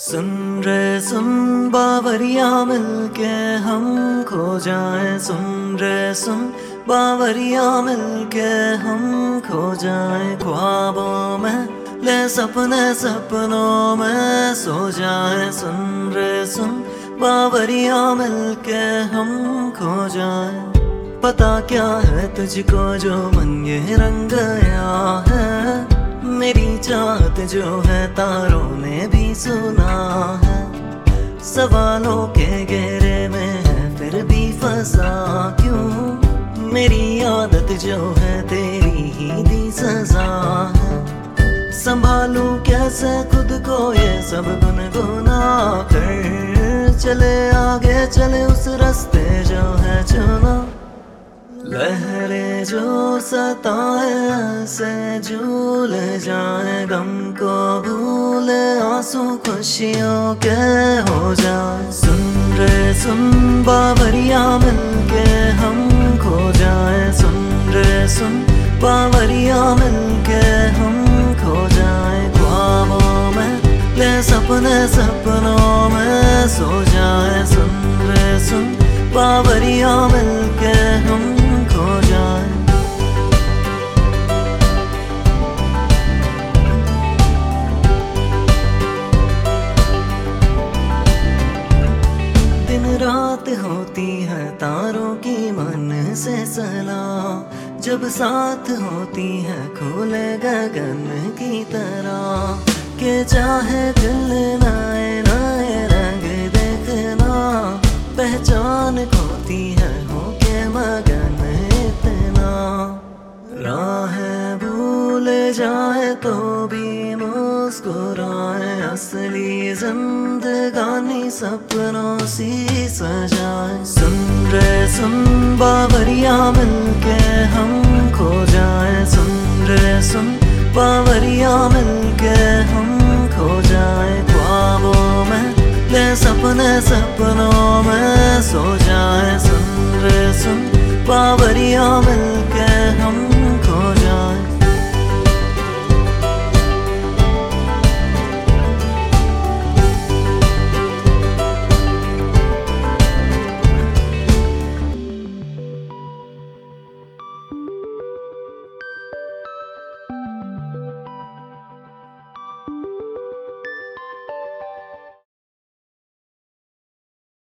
सुन रे सुन बावरिया मिलके हम खो जाएं। सुन रे सुन बावरिया मिलके हम खो जाएं। ख्वाबों में ले सपने सपनों में सो जाएं। सुन रे सुन बावरिया मिलके हम खो जाएं। पता क्या है तुझको जो मन ये रंग गया है, मेरी चाहत जो है तारों ने भी सुना है। सवालों के घेरे में है फिर भी फंसा क्यों, मेरी आदत जो है तेरी ही दी सजा है। संभालूं कैसे खुद को ये सब गुनगुना कर, चले आगे चले उस रास्ते जो है चुना। लहरें जो सताए ऐसे झूल जाए, गम को भूले आंसू खुशियों के हो जाए। सुन रे सुन बावरिया मिलके हम खो जाए। सुन रे सुन बावरिया मिलके हम खो जाए। ख्वाबों में ले सपने सपनों में सो जाए। सुन रे सुन बावरिया मिलके हम खो जाए। दिन रात होती है तारों की मन से सलाह, जब साथ होती है खुले गगन की तरह। के चाहे दिल नए नए रंग देखना, पहचान खोती है होके मगन इतना। राहें भूल जाए तो भी मुस्कुराए, असली जिंदगानी सपनों सी सजाए। सुन रे सुन बावरिया मिलके हम खो जाए। सुन रे सुन बावरिया मिलके हम खो जाए। ख्वाबों में ले सपने सपनों में सो जाए। सुन रे सुन बावरिया मिल